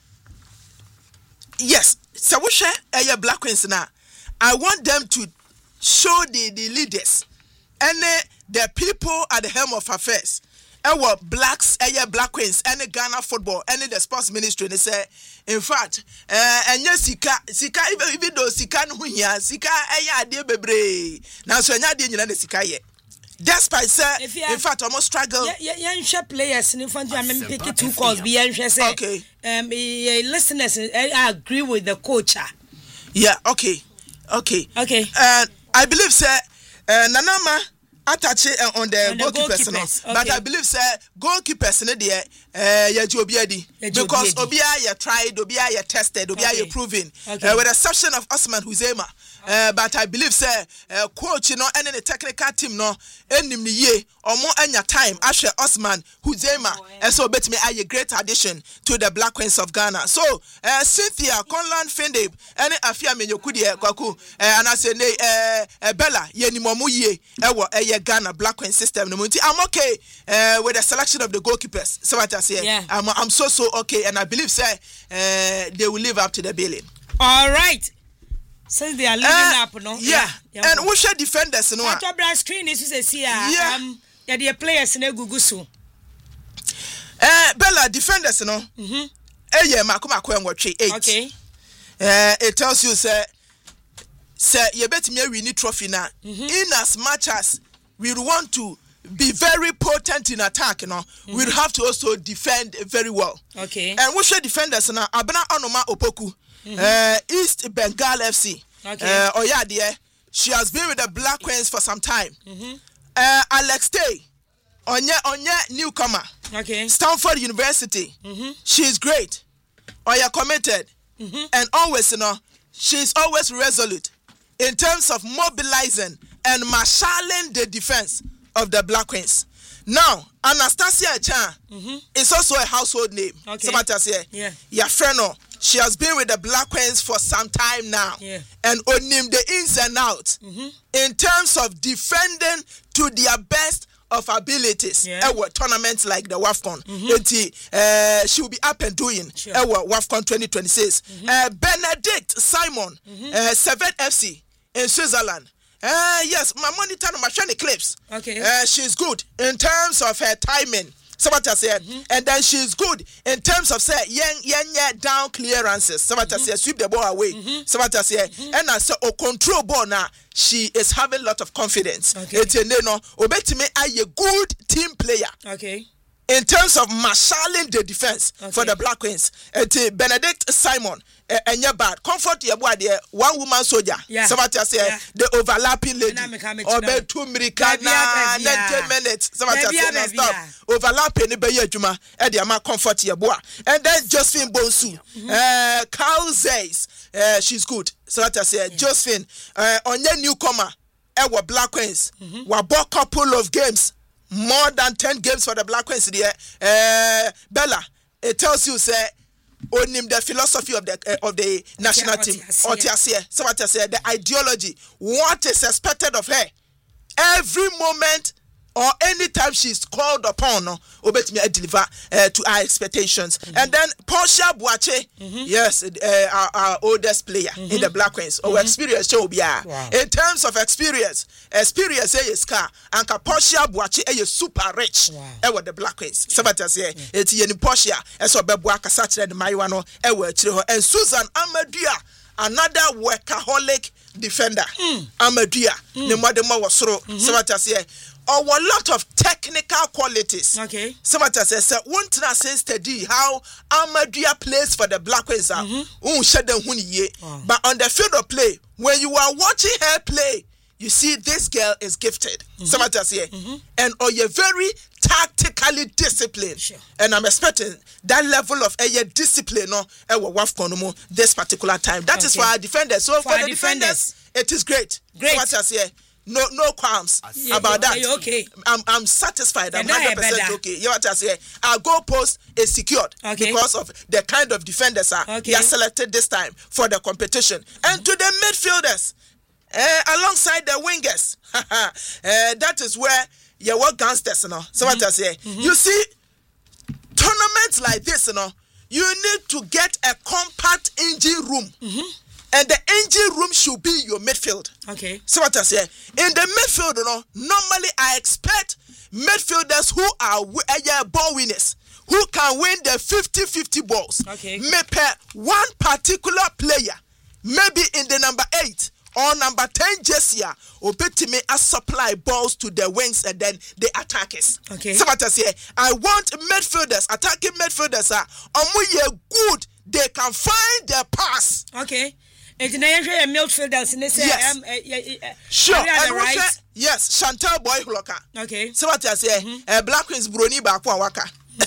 yes, so we share a Black Queens now. I want them to show the, the leaders and uh, the people at the helm of affairs. Our blacks, our Black Queens, any Ghana football, any the sports ministry. They say, in fact, uh, and yes, Sika, Sika, even, even though Sika no here, Sika, aya de bebre. Now so anya de nyina de Sika ye. Despite sir, in fact, almost struggle. Yeah, yeah, yeah. Players in front of you. I'm picking two calls. Be anxious. Okay. Um, listeners, I agree with the coach. Yeah. Okay. Okay. Okay. Uh, I believe, sir, uh, Nanama attach it uh, on the, on the goalkeepers, goalkeepers. No? Okay. But I believe, sir, goalkeepers, no, dear, uh, yeah, Jobiadi, because Obia, you tried, Obia, you tested, Obia, you proven, okay. uh, with the exception of Osman Huzeima. Uh, but I believe, sir, uh, coach, you know, and the technical team, no, any year or more any time, Asher Osman Huzeima, and so bet me a great addition to the Black Queens of Ghana. So, uh, Cynthia Conlan Fende, and Afia Menyokudi, Kwaku, and I say, uh, Bella, Yenimomu ye, ewa, a Ghana Black Queen system. I'm okay uh, with the selection of the goalkeepers. So what I say, yeah. I'm, I'm so, so okay, and I believe, sir, uh, they will live up to the billing. All right. Since they are living uh, up, no? Yeah. yeah. And we should defenders, no? Top brand screen is to see, yeah. Um, yeah, the players in the Gugusu. Uh, Bella, defenders, no? Mm-hmm. Eh, yeah, Makuma Kwen watch eight. Okay. Uh, it tells you, sir, sir, you bet me we need trophy now. Mm-hmm. In as much as we want to be very potent in attack, you know, mm-hmm. we'll have to also defend very well. Okay. And we should defenders now. Abena Onoma Opoku. Mm-hmm. Uh, East Bengal F C. Okay. Uh, oh yeah, dear. She has been with the Black Queens for some time. Mm-hmm. Uh, Alex Tay, Onya Onya newcomer. Okay. Stanford University. Mm-hmm. She's great. Oya committed, mm-hmm. and always, you know, she's always resolute in terms of mobilizing and marshalling the defense of the Black Queens. Now, Anastasia Chan mm-hmm. is also a household name. Okay. Somebody say, yeah. Your friend, she has been with the Black Queens for some time now. Yeah. And on him the ins and outs mm-hmm. in terms of defending to their best of abilities. Yeah. Our tournaments like the WAFCON. Mm-hmm. Uh, she will be up and doing sure. our WAFCON twenty twenty-six. Mm-hmm. Uh, Benedict Simon, mm-hmm. uh, Servette F C in Switzerland. Uh, yes, my monitor, my shiny clips. Okay. Uh, she's good in terms of her timing. Somebody said, mm-hmm. and then she's good in terms of say yen yen yen down clearances. Somebody mm-hmm. said sweep the ball away. Mm-hmm. Somebody said, mm-hmm. and I said, oh, control ball now. She is having a lot of confidence. Okay. It's a no, obetime a good team player. Okay. In terms of marshalling the defense okay. for the Black Queens, it's Benedict Simon. And you're bad. Comfort your body, one woman soldier. Yeah. Somebody say yeah. the overlapping lady. Obe two minutes, ninety minutes. Somebody say stop. Overlapping the Juma. And the man comfort your boy. And then Josephine Bonsu, mm-hmm. uh, Carl Zays, uh, she's good. Somebody say yeah. Josephine, uh, on your newcomer, our Black Queens, mm-hmm. we bought a couple of games, more than ten games for the Black Queens. There, uh, Bella, it tells you say. On him the philosophy of the uh, of the national team. Otiasie. Somebody say the ideology. What is expected of her? Every moment or anytime she's called upon, no, obey me deliver uh, to our expectations. Mm-hmm. And then Portia Boache, mm-hmm. yes, uh, our, our oldest player mm-hmm. in the Black Queens. Our mm-hmm. experience show be wow. In terms of experience, experience is car and Portia Boache is super rich. Wow. Ewa the Black Queens. Somebody say it's yeni Portia. Eso bebuaka sature the marijuana. Ewa chiro and Susan Amadia, another workaholic defender. Mm. Amadia, mm. the mother was so. Somebody say. Or a lot of technical qualities. Okay. Somebody says, one thing I say steady how Amadia plays for the Black Queens. Mm-hmm. But on the field of play, when you are watching her play, you see this girl is gifted. Mm-hmm. Somebody say, mm-hmm. and or you're very tactically disciplined. Sure. And I'm expecting that level of a discipline no, this particular time. That okay. is for our defenders. So for, for the defenders, defenders, it is great. Great. Somebody say, No, no qualms yeah, about that. Okay. I'm, I'm satisfied. I'm one hundred percent okay. You know what I say? Our goal post is secured okay. because of the kind of defenders are okay. they are selected this time for the competition. Mm-hmm. And to the midfielders, uh, alongside the wingers, uh, that is where you work gangsters, you know. So mm-hmm. what I say? Mm-hmm. You see, tournaments like this, you know, you need to get a compact engine room. Mm-hmm. And the engine room should be your midfield. Okay. So what I say? In the midfield, you know, normally I expect midfielders who are uh, ball winners, who can win the fifty-fifty balls. Okay. Maybe one particular player, maybe in the number eight or number ten jersey, or me a supply balls to the wings and then the attackers. Okay. So what I say? I want midfielders, attacking midfielders are good. They can find their pass. Okay. It's an area midfielders in this yes. um, uh, uh, uh, sure. And right? Yes, Chantal Boy Hloka. Okay. So what I say, mm-hmm. uh, Black Queens Bruni Bakwa Waka.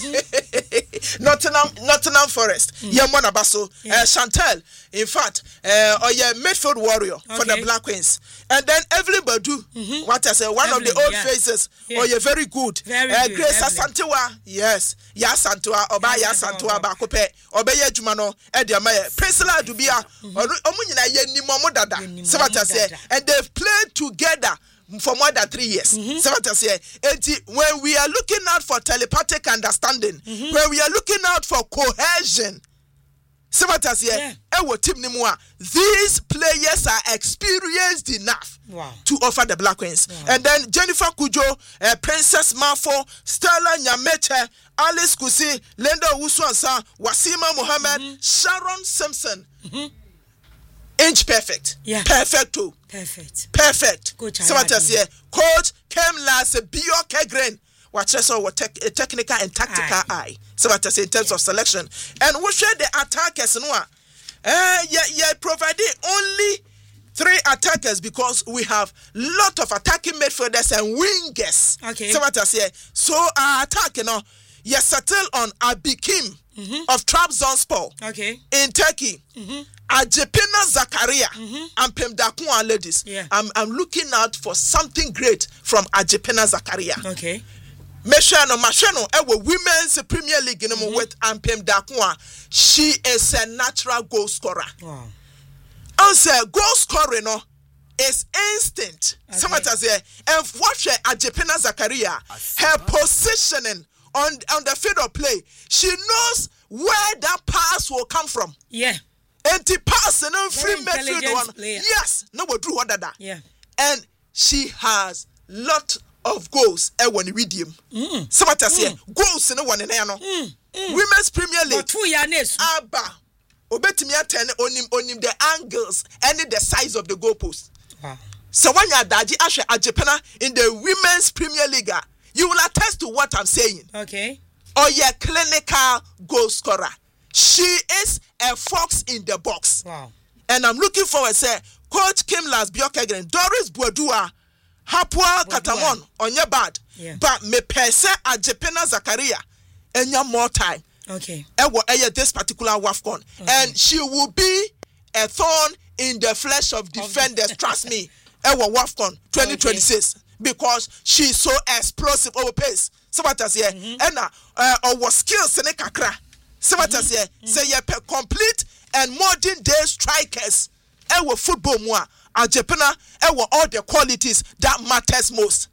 Mm-hmm. Nottingham, Nottingham Forest. Mm-hmm. Yamona Basso. Yeah. Uh, Chantal, in fact, uh, or yeah, midfield warrior okay. for the Black Queens. And then Evelyn Badu, mm-hmm. what I say, one Evelyn, of the old yeah. faces. Yeah. Oh, you're very good. Very uh, good. Grace Asantewa, yes. Ya Santua, Oba Ya Santua Bakope, Obeye Jumano, Ediamaye, Priscilla Dubia, Omunina Yeni Momodada. So what I say, and they've played together for more than three years. Mm-hmm. So what I say, when we are looking out for telepathic understanding, mm-hmm. when we are looking out for cohesion, so what I say, yeah. these players are experienced enough wow. to offer the Black Queens. Wow. And then Jennifer Kujo, uh, Princess Mafo, Stella Nyameche, Alice Kusi, Linda Uswansa, Wasima Mohammed, mm-hmm. Sharon Simpson. Mm-hmm. Inch perfect. Yeah. Perfect too. Perfect. Perfect. Coach so what I say, Coach came last Bio Kegren. Watch us all tech, technical and tactical eye. eye. So what I say in terms yeah. of selection. And we share the attackers no uh yeah, yeah, providing only three attackers because we have lot of attacking midfielders and wingers. Okay. So what I say, so our attack, you know, you settle on Abikim mm-hmm. of Trabzonspor okay. in Turkey. Mm-hmm. Ajepina Zakaria mm-hmm. and Pemdakwa ladies. Yeah. I'm, I'm looking out for something great from Ajepina Zakaria. Okay. Meshano Mashano, ewe Women's Premier League mm-hmm. with Ampem Dakwa. She is a natural goal scorer. Wow. And say goal scoring no is instant. Okay. Somebody say, and watch Ajepina Zakaria, her positioning on on the field of play. She knows where that pass will come from. Yeah. And the pass and free midfield one. Player. Yes, no one drew under that. Yeah. And she has lot of goals e one medium. Mm. Somebody say mm. goals in one in no. Mm. Mm. Women's Premier League. But two years. Abba. Obetimi attend onim onim the angles and the size of the goalpost. Wow. So when you are Daji Asha Ajepena in the Women's Premier League, you will attest to what I'm saying. Okay. Or your clinical goal scorer. She is a fox in the box. Wow. And I'm looking forward to say, Coach Kim Lasbioke, Doris Boudoua, Hapua Katamon, on your bad. Yeah. But me pese Ajepena Zakaria, and you more time. Okay. This particular WAFCON. Okay. And she will be a thorn in the flesh of defenders. Trust me. Ewa WAFCON twenty twenty-six. Okay. Because she's so explosive over pace. Somebody say, and uh, our skills in kakra. Somebody say, say you complete and modern day strikers. Ewa football more. Ajepena, ewa all the qualities that matters most.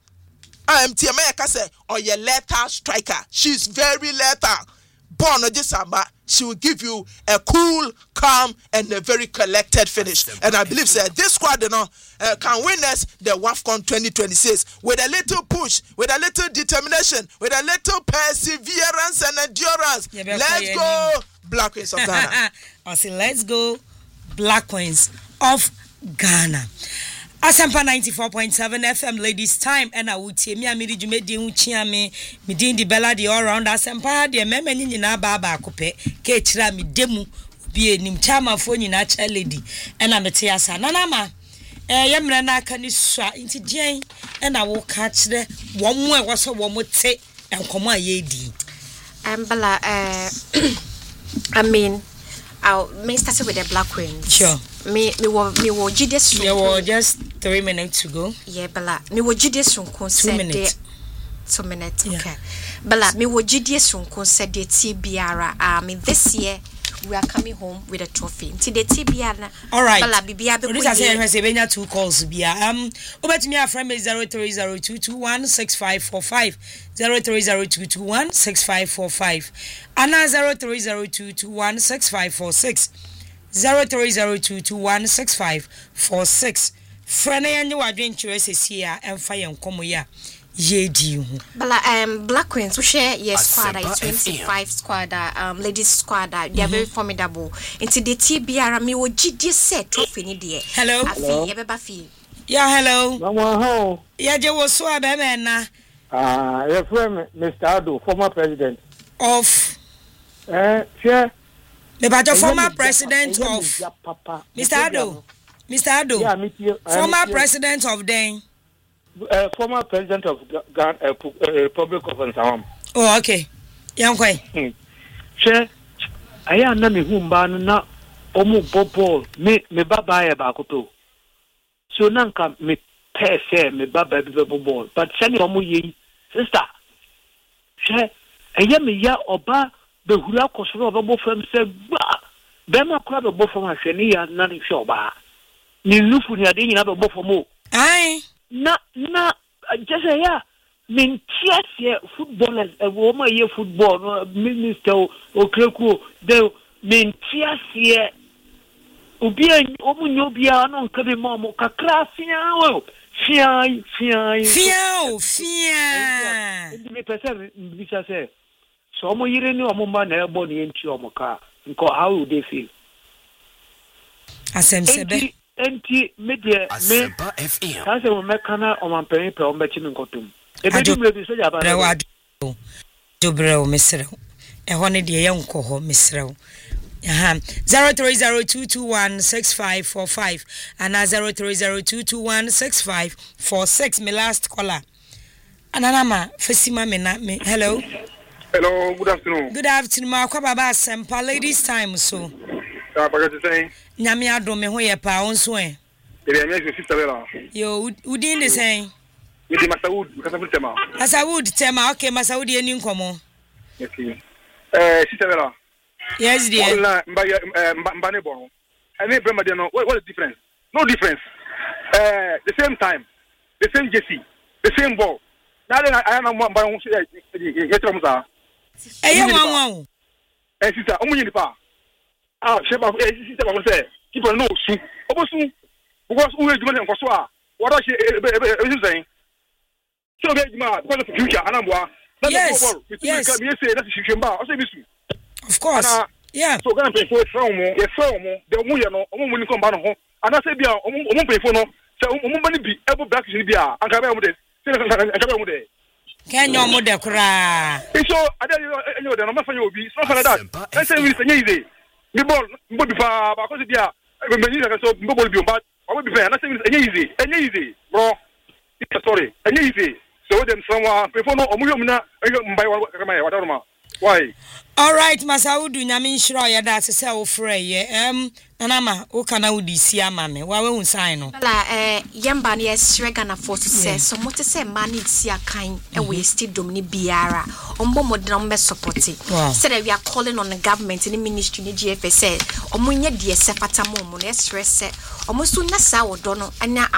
I am T M A say, or your lethal striker. She's very lethal. Born on this summer, she will give you a cool, calm, and a very collected finish. And I believe sir, this squad you know, uh, can win us the WAFCON twenty twenty-six with a little push, with a little determination, with a little perseverance and endurance. Yeah, let's go, Black Queens of Ghana. I say, let's go, Black Queens of Ghana. Asampa ninety-four point seven F M ladies time and I would see me a midi jumedi unchia me midin di bella di all round Asampa de meme ni na baba kope ke chira mi demu bi enim chama fo nyina cha lady and I mete asa nana ma eh yemre na aka ni sua nti dian and I will catch the one mo e wo so wo mo te enkomo aye di um bella uh I mean I'll me start with the Black Queens. Sure. Me me wo me wo Judas. Yeah, well, just three minutes to go. Yeah, Bella. Me wo Judas runko said minutes. Two minutes. Yeah. Okay. Bella, me wo Judas runko said the T B R. I mean this year we are coming home with a trophy. Ti the T B R. All right. Bella bibia be. This I say say benya two calls bia. Um over to me a friend me zero three zero two two one six five four five zero three zero two two one six five four five and zero three zero two two one six five four six zero three zero two two one six five four six. Friend and you are doing choices here and fire and come here. Ye do. Bella, um, Black Queens, we share yes squad, twenty-five squad, um, ladies squad, they are very formidable. Into the T B R, me would just say trophy in the hello, hello, yeah, hello, Mama, how? Yeah, there was so a man. Ah, your friend, Mister Ado, former president of, eh, sure. The former president of Mister Ado, Mister Ado, yeah, me too. Former president of Den. Uh, former president of Ghana, uh, uh, Republic of Nsawam. Oh, okay. Young quay. Sure. I am not me whom ban na omu bobo me me baba ya bakoto. So nanka me pay say me baba be bobo. But send omu ye sister. Sure. I am me ya oba be hura kosoro oba bo fam say ba. Be ma kura be bo fam ahwani ya na ni hwe oba. Ni nufu ni ade nyina be bo fam o. Ai. Na na just say yeah min tiasie footballers e wo ma ye football no minister o kreku de min tiasie obi omu nyobia no nka be ma mo kakra fia o fia fia fia o fia ndi pese bi say so mo yire ni omo ma na ebo ni enti omo ka nko how would they feel asem sebe enti media me kase mo mekana o man pen pe o mechi nkotum e be dumre bi so ja ba dobro mesrew e ho ne de ye nko ho mesrew aha zero three zero two two one six five four five and zero three zero two two one six five four six. My last caller ananama fasima me na me hello Hello, good afternoon. Good afternoon, ma kwa baba Sempa ladies time so. Ah, baga say. Nyame adom me ho ye pa onso e. Ele anya se sister Bella. Yo, udin de say. Me di Masawood, Masawood tema. Masawood tema, okay, Masawood eni nkomo. Okay. Eh, sister Bella. Yes, dear. Wala mba mba mba ne bon. Any brema de no, what what is the difference? No difference. Uh, the same time, the same jersey, the same ball. Now then, I am a man by one. Yes, I'm sorry. Hey, one, eh, sister, I'm going to pa. Ah, Sheba, eh, sister, I'm say, keep on no soon. Obosu, because who is doing it for so? What are you saying? So, because of the future, and I'm one. Yes, yes. That's a shame. Of course. Yeah. So, I'm paying for it from me. Yes, so, the woman, I'm going to come back home. And I say, be a woman pay for no. So, woman be able black to be a and come with it. Can you mother cry? So, I don't know the number for you be something like that. I say, we say, easy. The ball, but because they are, when you are so, nobody be bad. I will be fair. And I say, it's easy, and easy, bro. It's a story, and easy. So, them someone before no, I'm not by what why? All right, Masaudu, Yamin Shroya, that's a self fray. Um, Anama, Okana would see a mammy. Why won't sign? La, eh, Yambani, yes, Regana for to say, so what to say, man, it's a kind, and we still domini biara, on Bomo Drumbe supporting. Said we are calling on the government in the ministry, the G F S, or Munya dear Sepatamomo, yes, rest, almost soon as I would don't and now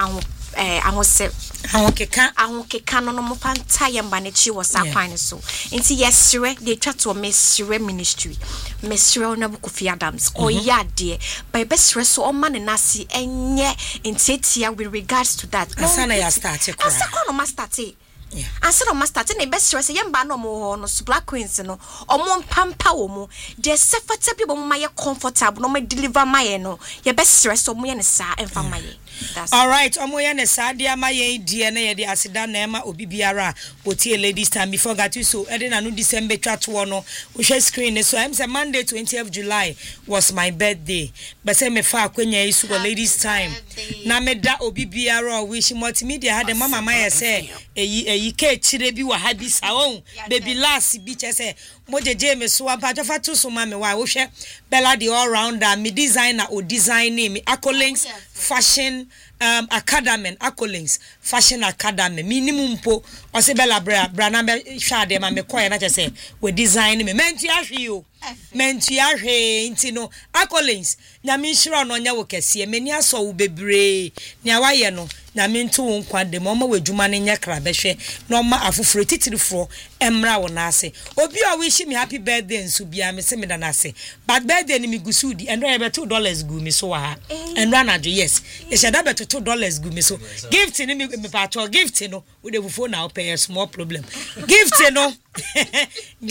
I was say, I won't can on my pantaya banichi was a fine so. Into yes, sir, they try to miss Sire ministry, Miss Sire Nabukofi Adams, or ya dear, by best rest or man and nasi, and yet in Tetia with regards to that. Asana started. Asana must start. Asana must start in a best rest, a young bano more no black queens no, or mon pampa omo, just sefata people my comfortable, no may deliver my no, your best rest or me and sa and family. All right, omoya ne sadia ma ye die na ye de asida na ema obi biara otie ladies time before gatu so e de na no December twatwo no wo hwe screen so am say Monday twentieth of July was my birthday but say me fa akwanya isu go ladies time na me da obi biara wish multimedia had the mama ma say eyi eyi ke chire bi wa ha bi sa on baby last bi che say mojeje me so apa tofa to so ma me wa wo hwe Bella the all rounder me designer o design me accolades fashion um academy accolades fashion academy minimum po o se Bella bra bra na be hwa de ma me koye na che say we design me mentu ahwe o mentu ahwe ntino accolades nya me hiro no nya wo kese meni aso wo bebre nya waye no nya me ntu wo nkwa de mo ma wadwuma ne nya kra behwe no ma afoforo titirifo emra wo na ase obi o wish me happy birthday nsu bia me se me da na ase but birthday ni mi gusudi and e be two dollars gu me so wa ha and run ajo yes e shada be two dollars gu me so gift ni me me pa to gift no we dey phone now pay a small problem gift no